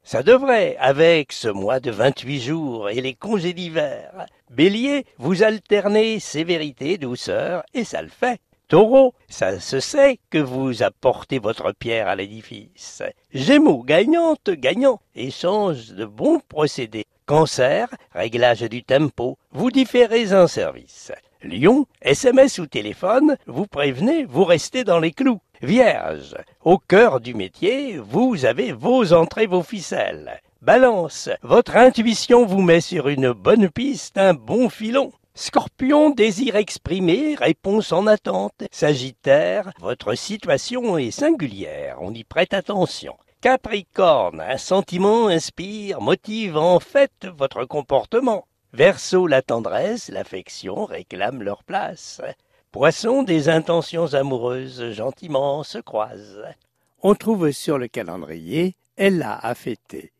Ça devrait, avec ce mois de 28 jours et les congés d'hiver. Bélier, vous alternez sévérité, douceur, et ça le fait. Taureau, ça se sait que vous apportez votre pierre à l'édifice. Gémeaux, gagnante, gagnant, échange de bons procédés. Cancer, réglage du tempo, vous différez un service. Lion, SMS ou téléphone, vous prévenez, vous restez dans les clous. Vierge, au cœur du métier, vous avez vos entrées, vos ficelles. Balance, votre intuition vous met sur une bonne piste, un bon filon. Scorpion, désir exprimé, réponse en attente. Sagittaire, votre situation est singulière, on y prête attention. Capricorne, un sentiment inspire, motive en fait votre comportement. Verseau, la tendresse, l'affection réclament leur place. Poisson, des intentions amoureuses gentiment se croisent. On trouve sur le calendrier Ella a fêté